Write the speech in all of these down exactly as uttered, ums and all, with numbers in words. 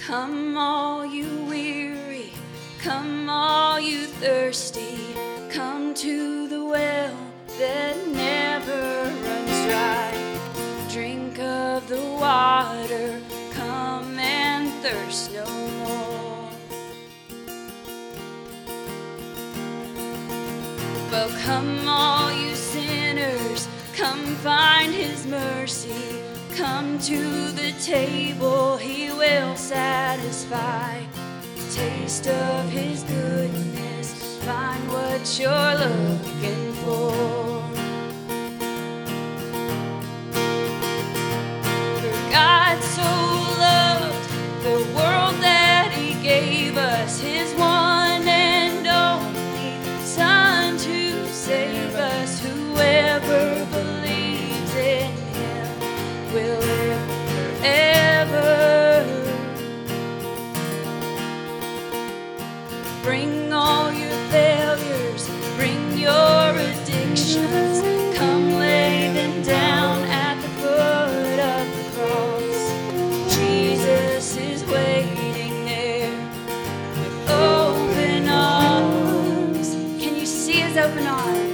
Come all you weary, come all you thirsty, come to the well that never runs dry. Drink of the water, come and thirst no more. Well, come all you sinners, come find his mercy. Come to the table, he will satisfy. Taste of his goodness, find what you're looking for. For God so loved the world that he gave us his one and only Son to save us. Whoever believes in him will live forever. Bring all your failures, bring your addictions, come lay them down at the foot of the cross. Jesus is waiting there with open arms. Can you see his open arms?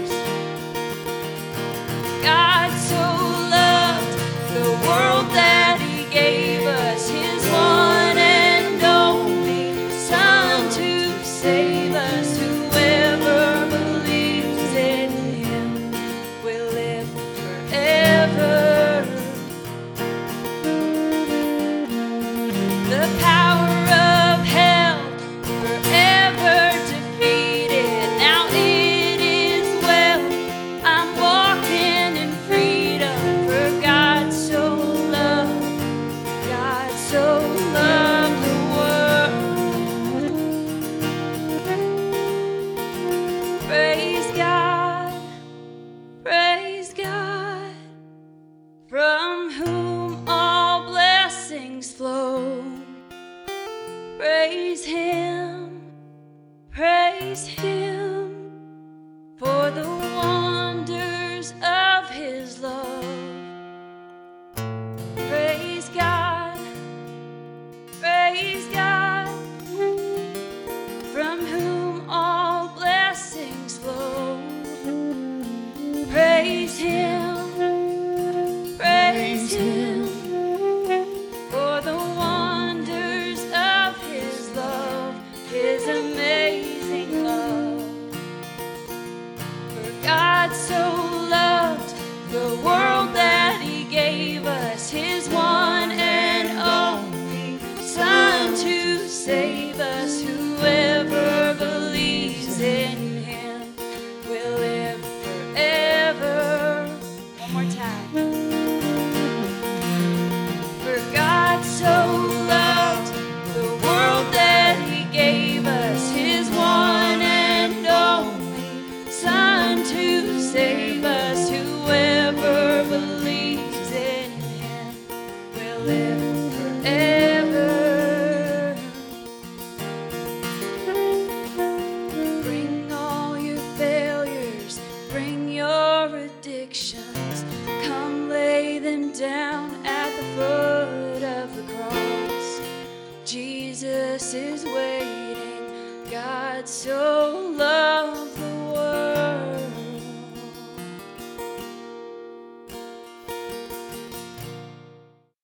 God so loved the world that he gave us his one and only Son to save us. Whoever believes in him will live forever. The power of hell forever defeated. Now it is well, I'm walking in freedom. For God so loved, God so loved the world. Praise God, praise God, from whom all blessings flow. Praise him, praise him, for the wonders of his love. Praise God, praise God, from whom all blessings flow. Praise him, praise him, for the wonders of his love, his amazing love. For God so loved the world that he gave us his one and only Son to save us. Whoever believes in him will live forever. One more time. For God so loved the world that he gave us his one and only Son to save us. Whoever believes in him will live forever. Bring all your failures, bring your addictions, come lay them down at the foot of the cross. Jesus is waiting, God so